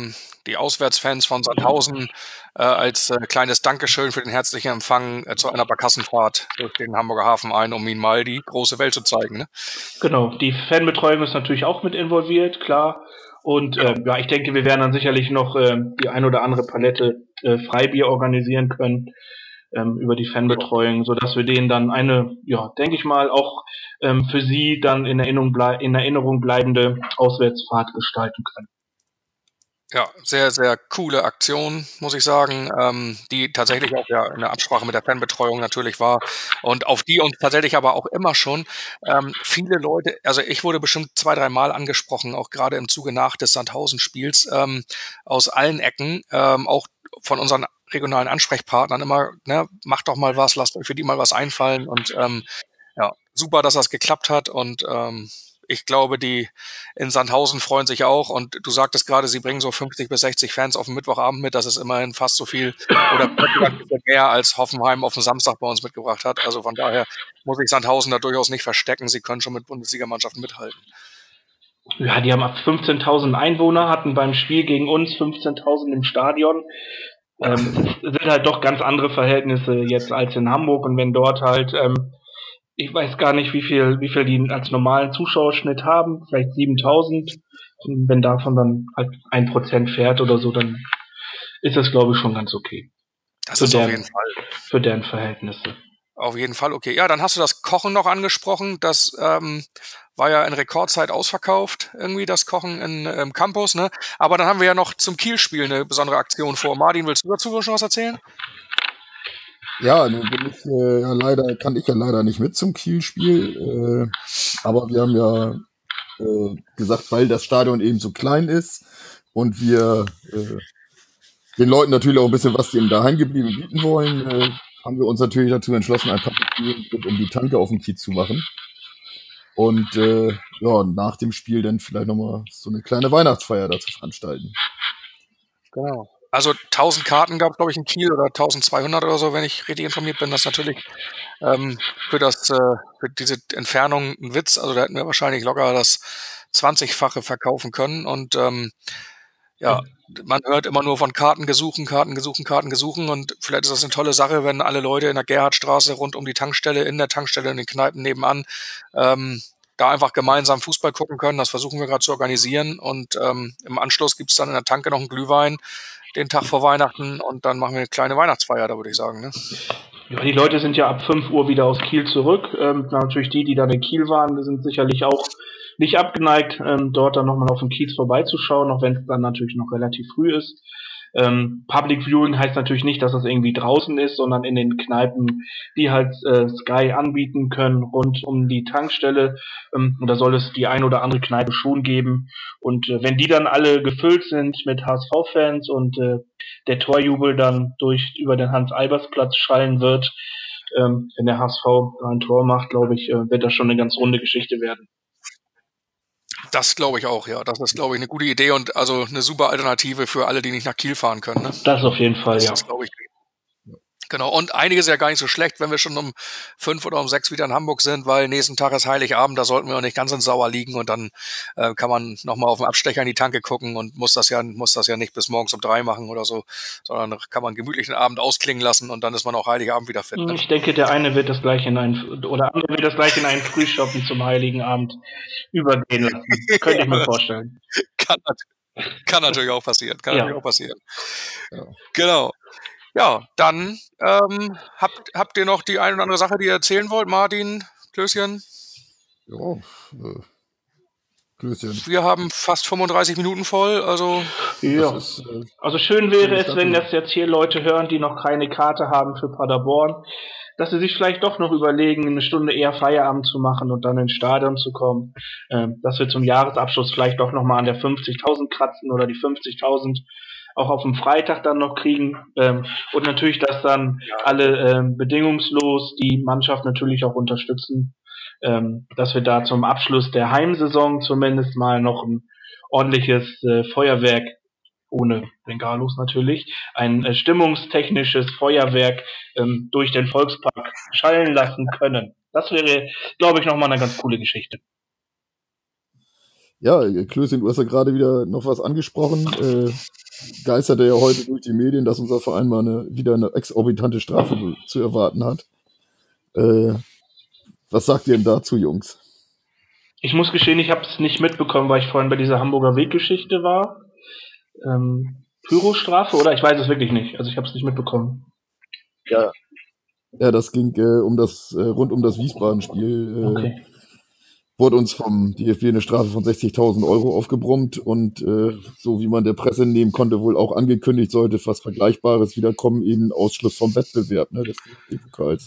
die Auswärtsfans von Sandhausen äh, als äh, kleines Dankeschön für den herzlichen Empfang äh, zu einer Barkassenfahrt durch den Hamburger Hafen ein, um ihnen mal die große Welt zu zeigen. Ne? Genau, die Fanbetreuung ist natürlich auch mit involviert, klar. Und äh, ja, ich denke, wir werden dann sicherlich noch äh, die ein oder andere Palette äh, Freibier organisieren können ähm, über die Fanbetreuung, sodass wir denen dann eine, ja, denke ich mal, auch ähm, für sie dann in Erinnerung, blei- in Erinnerung bleibende Auswärtsfahrt gestalten können. Ja, sehr, sehr coole Aktion, muss ich sagen, ähm, die tatsächlich auch ja in der Absprache mit der Fanbetreuung natürlich war und auf die uns tatsächlich aber auch immer schon ähm, viele Leute, also ich wurde bestimmt zwei, drei Mal angesprochen, auch gerade im Zuge nach des Sandhausen-Spiels, ähm, aus allen Ecken, ähm, auch von unseren regionalen Ansprechpartnern immer, ne, macht doch mal was, lasst euch für die mal was einfallen und ähm, ja, super, dass das geklappt hat und ähm, ich glaube, die in Sandhausen freuen sich auch und du sagtest gerade, sie bringen so fünfzig bis sechzig Fans auf den Mittwochabend mit, das ist immerhin fast so viel oder sogar ein bisschen mehr als Hoffenheim auf den Samstag bei uns mitgebracht hat. Also von daher muss ich Sandhausen da durchaus nicht verstecken, sie können schon mit Bundesligamannschaften mithalten. Ja, die haben fünfzehntausend Einwohner, hatten beim Spiel gegen uns fünfzehntausend im Stadion. Ähm, es sind halt doch ganz andere Verhältnisse jetzt als in Hamburg und wenn dort halt ähm, ich weiß gar nicht, wie viel, wie viel die als normalen Zuschauerschnitt haben, vielleicht siebentausend. Und wenn davon dann halt ein Prozent fährt oder so, dann ist das, glaube ich, schon ganz okay. Das für ist deren, auf jeden Fall. Für deren Verhältnisse. Auf jeden Fall, okay. Ja, dann hast du das Kochen noch angesprochen. Das ähm, war ja in Rekordzeit ausverkauft, irgendwie das Kochen in, im Campus, ne? Aber dann haben wir ja noch zum Kiel-Spiel eine besondere Aktion vor. Martin, willst du dazu schon was erzählen? Ja, nun bin ich äh, ja leider, kann ich ja leider nicht mit zum Kiel-Spiel, äh, aber wir haben ja äh, gesagt, weil das Stadion eben so klein ist und wir äh, den Leuten natürlich auch ein bisschen was, die im Daheimgeblieben bieten wollen, äh, haben wir uns natürlich dazu entschlossen, ein paar Spiele um die Tanke auf dem Kiez zu machen. Und äh, ja, nach dem Spiel dann vielleicht nochmal so eine kleine Weihnachtsfeier dazu veranstalten. Genau. Also tausend Karten gab es, glaube ich, in Kiel oder tausendzweihundert oder so, wenn ich richtig informiert bin. Das ist natürlich ähm, für, das, äh, für diese Entfernung ein Witz. Also da hätten wir wahrscheinlich locker das zwanzigfache verkaufen können. Und ähm, ja, man hört immer nur von Karten gesuchen, Karten gesuchen, Karten gesuchen. Und vielleicht ist das eine tolle Sache, wenn alle Leute in der Gerhardstraße rund um die Tankstelle, in der Tankstelle, in den Kneipen nebenan ähm, da einfach gemeinsam Fußball gucken können. Das versuchen wir gerade zu organisieren. Und ähm, im Anschluss gibt's dann in der Tanke noch einen Glühwein, den Tag vor Weihnachten. Und dann machen wir eine kleine Weihnachtsfeier, da würde ich sagen. Ne? Ja, die Leute sind ja ab fünf Uhr wieder aus Kiel zurück. Ähm, natürlich die, die dann in Kiel waren, sind sicherlich auch nicht abgeneigt, ähm, dort dann nochmal auf dem Kiez vorbeizuschauen, auch wenn es dann natürlich noch relativ früh ist. Ähm, Public Viewing heißt natürlich nicht, dass das irgendwie draußen ist, sondern in den Kneipen, die halt äh, Sky anbieten können, rund um die Tankstelle. Ähm, und da soll es die ein oder andere Kneipe schon geben. Und äh, wenn die dann alle gefüllt sind mit H S V-Fans und äh, der Torjubel dann durch über den Hans-Albers-Platz schallen wird, ähm, wenn der H S V ein Tor macht, glaube ich, äh, wird das schon eine ganz runde Geschichte werden. Das glaube ich auch, ja. Das ist, glaube ich, eine gute Idee und also eine super Alternative für alle, die nicht nach Kiel fahren können. Ne? Das auf jeden Fall, das ja. ist, glaube ich, genau. Und einiges ja gar nicht so schlecht, wenn wir schon um fünf oder um sechs wieder in Hamburg sind, weil nächsten Tag ist Heiligabend, da sollten wir auch nicht ganz ins Sauer liegen und dann äh, kann man nochmal auf den Abstecher in die Tanke gucken und muss das ja, muss das ja nicht bis morgens um drei machen oder so, sondern kann man gemütlich den Abend ausklingen lassen und dann ist man auch Heiligabend wieder fit. Ne? Ich denke, der eine wird das gleich in ein, oder andere wird das gleich in einen Frühschoppen zum Heiligen Abend übergehen lassen. Könnte ich mir vorstellen. Kann, kann natürlich auch passieren. Kann Ja. natürlich auch passieren. Ja. Genau. Ja, dann ähm, habt, habt ihr noch die eine oder andere Sache, die ihr erzählen wollt, Martin, Klößchen? Ja, äh, Klößchen. Wir haben fast fünfunddreißig Minuten voll, also Ja. Ist, äh, Also schön wäre es, Stadt wenn und- das jetzt hier Leute hören, die noch keine Karte haben für Paderborn, dass sie sich vielleicht doch noch überlegen, eine Stunde eher Feierabend zu machen und dann ins Stadion zu kommen. Ähm, dass wir zum Jahresabschluss vielleicht doch nochmal an der fünfzigtausend kratzen oder die fünfzigtausend auch auf dem Freitag dann noch kriegen. Ähm, und natürlich, dass dann alle ähm, bedingungslos die Mannschaft natürlich auch unterstützen, ähm, dass wir da zum Abschluss der Heimsaison zumindest mal noch ein ordentliches äh, Feuerwerk, ohne Bengalos natürlich, ein äh, stimmungstechnisches Feuerwerk ähm, durch den Volkspark schallen lassen können. Das wäre, glaube ich, nochmal eine ganz coole Geschichte. Ja, Klößchen, du hast ja gerade wieder noch was angesprochen. Äh, geisterte ja heute durch die Medien, dass unser Verein mal eine, wieder eine exorbitante Strafe zu erwarten hat. Äh, was sagt ihr denn dazu, Jungs? Ich muss gestehen, ich habe es nicht mitbekommen, weil ich vorhin bei dieser Hamburger Weggeschichte war. Ähm, Pyrostrafe oder? Ich weiß es wirklich nicht. Also ich habe es nicht mitbekommen. Ja, ja, das ging äh, um das äh, rund um das Wiesbaden-Spiel. Äh, Okay. Wurde uns vom D F B eine Strafe von sechzigtausend Euro aufgebrummt und äh, so wie man der Presse nehmen konnte, wohl auch angekündigt, sollte was Vergleichbares wiederkommen, eben Ausschluss vom Wettbewerb, ne, des D F B-Pokals.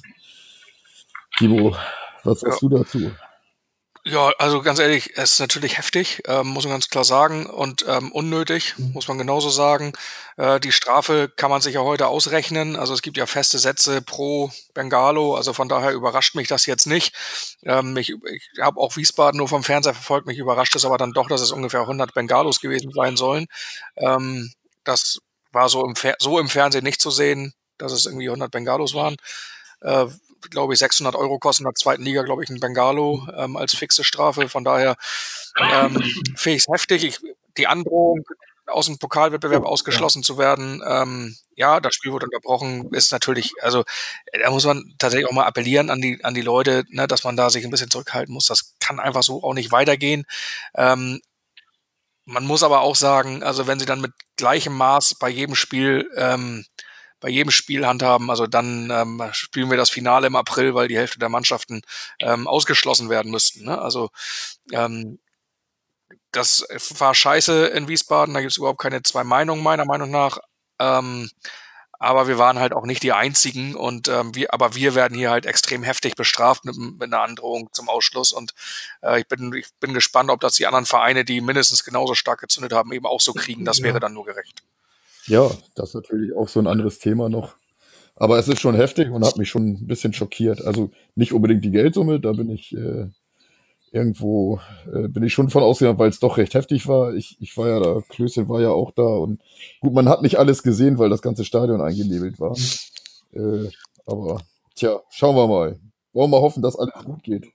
Timo, was sagst Ja. du dazu? Ja, also ganz ehrlich, es ist natürlich heftig, ähm, muss man ganz klar sagen, und ähm, unnötig, muss man genauso sagen. Äh, die Strafe kann man sich ja heute ausrechnen. Also es gibt ja feste Sätze pro Bengalo, also von daher überrascht mich das jetzt nicht. Ähm, ich ich habe auch Wiesbaden nur vom Fernseher verfolgt, mich überrascht es aber dann doch, dass es ungefähr hundert Bengalos gewesen sein sollen. Ähm, das war so im, Fer so im Fernsehen nicht zu sehen, dass es irgendwie hundert Bengalos waren. Äh, glaube ich, sechshundert Euro kosten in der zweiten Liga, glaube ich, ein Bengalo ähm, als fixe Strafe. Von daher ähm, finde ich es heftig. Ich, die Androhung, aus dem Pokalwettbewerb ausgeschlossen zu werden, ähm, ja, das Spiel wurde unterbrochen, ist natürlich, also da muss man tatsächlich auch mal appellieren an die an die Leute, ne, dass man da sich ein bisschen zurückhalten muss. Das kann einfach so auch nicht weitergehen. Ähm, man muss aber auch sagen, also wenn sie dann mit gleichem Maß bei jedem Spiel ähm, bei jedem Spiel handhaben, also dann ähm, spielen wir das Finale im April, weil die Hälfte der Mannschaften ähm, ausgeschlossen werden müssten. Ne? Also ähm, das war scheiße in Wiesbaden, da gibt es überhaupt keine zwei Meinungen meiner Meinung nach. Ähm, aber wir waren halt auch nicht die Einzigen und ähm, wir, aber wir werden hier halt extrem heftig bestraft mit, mit einer Androhung zum Ausschluss und äh, ich bin ich bin gespannt, ob das die anderen Vereine, die mindestens genauso stark gezündet haben, eben auch so kriegen. Das wäre dann nur gerecht. Ja, das ist natürlich auch so ein anderes Thema noch. Aber es ist schon heftig und hat mich schon ein bisschen schockiert. Also nicht unbedingt die Geldsumme, da bin ich äh, irgendwo, äh, bin ich schon von ausgegangen, weil es doch recht heftig war. Ich, ich war ja da, Klößchen war ja auch da und gut, man hat nicht alles gesehen, weil das ganze Stadion eingenebelt war. Äh, aber tja, schauen wir mal. Wollen wir hoffen, dass alles gut geht.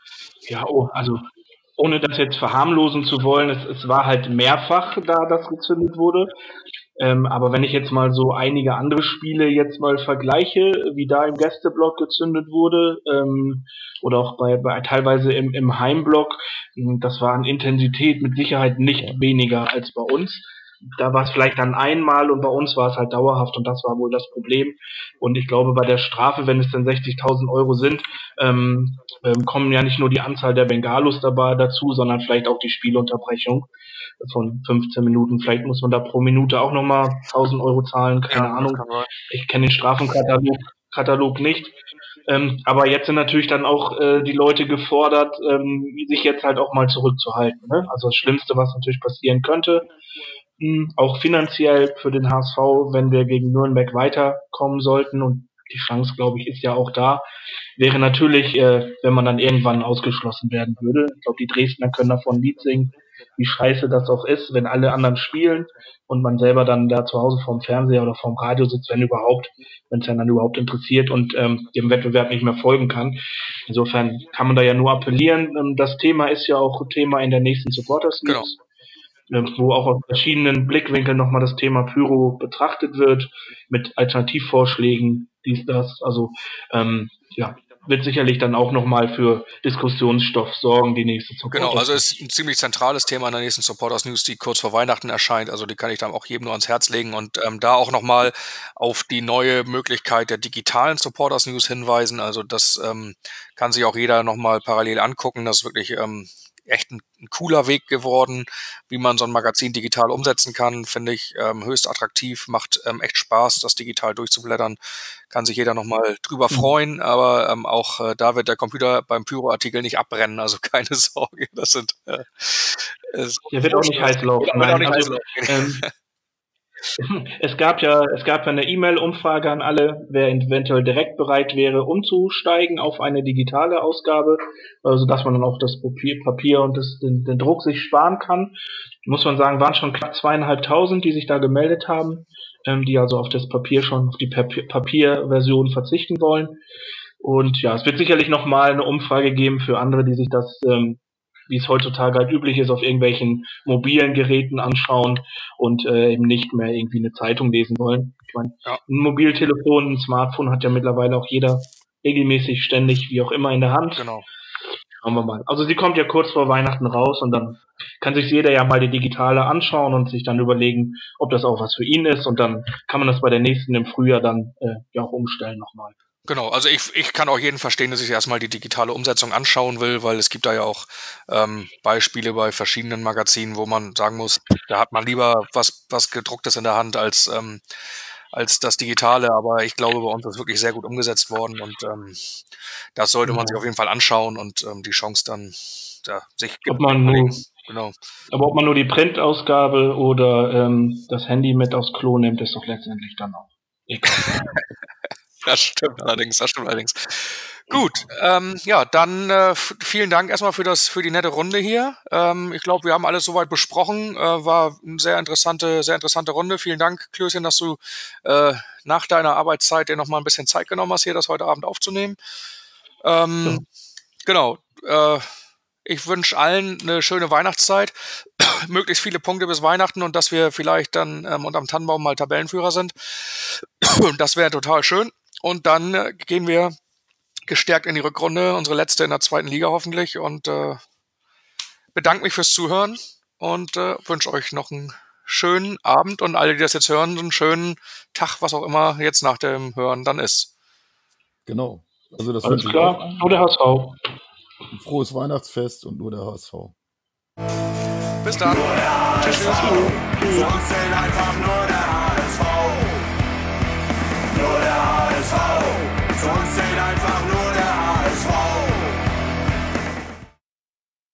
Ja, oh, also ohne das jetzt verharmlosen zu wollen, es, es war halt mehrfach da, dass gezündet wurde. Ähm, aber wenn ich jetzt mal so einige andere Spiele jetzt mal vergleiche, wie da im Gästeblock gezündet wurde, ähm, oder auch bei, bei teilweise im, im Heimblock, das war an Intensität mit Sicherheit nicht weniger als bei uns. Da war es vielleicht dann einmal und bei uns war es halt dauerhaft und das war wohl das Problem. Und ich glaube, bei der Strafe, wenn es dann sechzigtausend Euro sind, ähm, ähm, kommen ja nicht nur die Anzahl der Bengalos dabei dazu, sondern vielleicht auch die Spielunterbrechung von fünfzehn Minuten. Vielleicht muss man da pro Minute auch nochmal tausend Euro zahlen, keine Ja, Ahnung. Ich kenne den Strafenkatalog Katalog nicht. Ähm, aber jetzt sind natürlich dann auch äh, die Leute gefordert, ähm, sich jetzt halt auch mal zurückzuhalten. Ne? Also das Schlimmste, was natürlich passieren könnte, mh, auch finanziell für den H S V, wenn wir gegen Nürnberg weiterkommen sollten, und die Chance, glaube ich, ist ja auch da, wäre natürlich, äh, wenn man dann irgendwann ausgeschlossen werden würde. Ich glaube, die Dresdner können davon ein Lied singen, wie scheiße das auch ist, wenn alle anderen spielen und man selber dann da zu Hause vorm Fernseher oder vorm Radio sitzt, wenn überhaupt, wenn es ja dann überhaupt interessiert und ähm, dem Wettbewerb nicht mehr folgen kann. Insofern kann man da ja nur appellieren. Ähm, das Thema ist ja auch Thema in der nächsten Supporters News, genau, wo auch aus verschiedenen Blickwinkeln nochmal das Thema Pyro betrachtet wird, mit Alternativvorschlägen, dies, das, also ähm, ja, wird sicherlich dann auch nochmal für Diskussionsstoff sorgen, die nächste Supporters. Genau, also ist ein ziemlich zentrales Thema in der nächsten Supporters News, die kurz vor Weihnachten erscheint. Also die kann ich dann auch jedem nur ans Herz legen und ähm, da auch nochmal auf die neue Möglichkeit der digitalen Supporters News hinweisen. Also das ähm, kann sich auch jeder nochmal parallel angucken. Das ist wirklich ähm, echt ein, ein cooler Weg geworden, wie man so ein Magazin digital umsetzen kann, finde ich ähm, höchst attraktiv, macht ähm, echt Spaß, das digital durchzublättern, kann sich jeder nochmal drüber freuen, aber ähm, auch äh, da wird der Computer beim Pyro-Artikel nicht abbrennen, also keine Sorge, das sind äh, es, Der wird auch nicht heiß laufen. Wird auch nicht also, heiß laufen. Ähm, es gab ja, es gab ja eine E-Mail-Umfrage an alle, wer eventuell direkt bereit wäre, umzusteigen auf eine digitale Ausgabe, also dass man dann auch das Papier, Papier und das, den, den Druck sich sparen kann. Muss man sagen, waren schon knapp zweieinhalbtausend, die sich da gemeldet haben, ähm, die also auf das Papier schon, auf die Papier, Papierversion verzichten wollen. Und ja, es wird sicherlich nochmal eine Umfrage geben für andere, die sich das ähm, wie es heutzutage halt üblich ist, auf irgendwelchen mobilen Geräten anschauen und äh, eben nicht mehr irgendwie eine Zeitung lesen wollen. Ich meine, Ja. ein Mobiltelefon, ein Smartphone hat ja mittlerweile auch jeder regelmäßig, ständig, wie auch immer in der Hand. Genau. Schauen wir mal. Also sie kommt ja kurz vor Weihnachten raus und dann kann sich jeder ja mal die digitale anschauen und sich dann überlegen, ob das auch was für ihn ist, und dann kann man das bei der nächsten im Frühjahr dann äh, ja auch umstellen nochmal. Genau, also ich, ich kann auch jeden verstehen, dass ich erstmal die digitale Umsetzung anschauen will, weil es gibt da ja auch ähm, Beispiele bei verschiedenen Magazinen, wo man sagen muss, da hat man lieber was, was gedrucktes in der Hand als, ähm, als das Digitale, aber ich glaube, bei uns ist wirklich sehr gut umgesetzt worden, und ähm, das sollte man Ja. sich auf jeden Fall anschauen und ähm, die Chance dann ja, sich Ob man nur, überlegen. Genau. aber ob man nur die Printausgabe oder ähm, das Handy mit aufs Klo nimmt, ist doch letztendlich dann auch egal. Das stimmt allerdings, das stimmt allerdings. Gut, ähm, ja, dann äh, f- vielen Dank erstmal für das, für die nette Runde hier. Ähm, ich glaube, wir haben alles soweit besprochen. Äh, war eine sehr interessante, sehr interessante Runde. Vielen Dank, Klößchen, dass du äh, nach deiner Arbeitszeit dir noch mal ein bisschen Zeit genommen hast, hier das heute Abend aufzunehmen. Ähm, Genau. Äh, ich wünsche allen eine schöne Weihnachtszeit, möglichst viele Punkte bis Weihnachten, und dass wir vielleicht dann ähm, unterm Tannenbaum mal Tabellenführer sind. Das wäre total schön. Und dann äh, gehen wir gestärkt in die Rückrunde, unsere letzte in der zweiten Liga hoffentlich, und äh, bedanke mich fürs Zuhören und äh, wünsche euch noch einen schönen Abend, und alle, die das jetzt hören, einen schönen Tag, was auch immer jetzt nach dem Hören dann ist. Genau. Also das Alles wünsche ich auch klar, allen. nur der H S V. Ein frohes Weihnachtsfest und nur der H S V. Bis dann. Tschüss. Für uns zählt einfach nur der H S V. Nur der H S V. Für uns zählt einfach nur